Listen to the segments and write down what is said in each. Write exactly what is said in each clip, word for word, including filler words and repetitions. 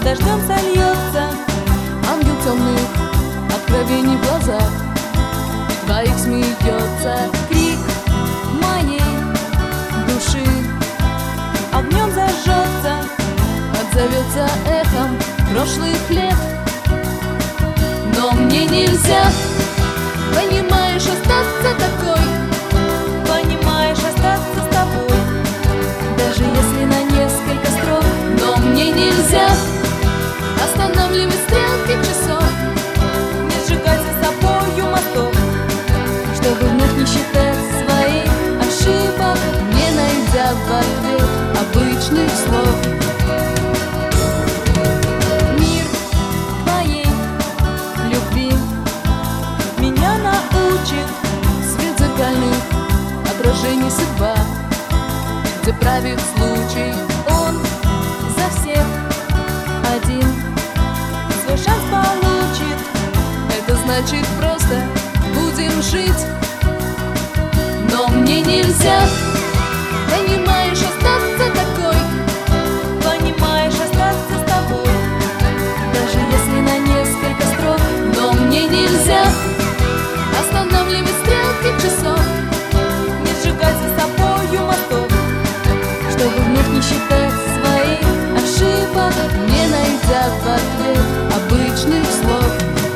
дождем сольется. Ангел темных откровений в глазах твоих смеется. Крик моей Души огнем зажжется, отзовется эхом прошлых лет. но мне нельзя, понимаешь, остаться такой, Понимаешь, остаться с тобой, даже если на несколько строк. Но мне нельзя останавливать стрелки часов, не сжигать за собою мостов, чтобы вновь не считать своих ошибок, не найдя в ответ обычных слов. мир твоей Любви меня научит. свет зеркальных отражений судьба, где правит случай, Он за всех один. свой шанс получит. Это значит просто будем жить. Но мне нельзя, понимаешь, остаться такой, Понимаешь, остаться с тобой, даже если на несколько строк. Но мне нельзя останавливать стрелки часов, не сжигать за собою мостов, чтобы вновь не считать своих ошибок, не найдя в ответ обычных слов.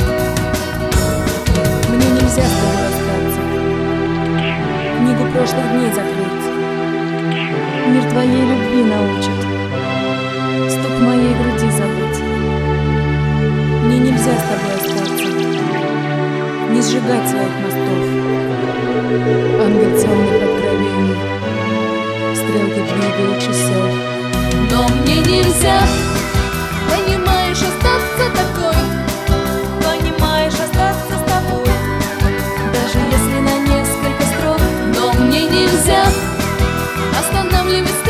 Мне нельзя с тобой остаться, книгу прошлых дней закрыть. Мир твоей любви научит стук моей груди забыть. Мне нельзя с тобой остаться, не сжигать своих мостов. Ангел темных откровений, стрелки двигают часов. Но мне нельзя, понимаешь, остаться такой, Понимаешь, остаться с тобой, даже если на несколько строк. Но мне нельзя останавливать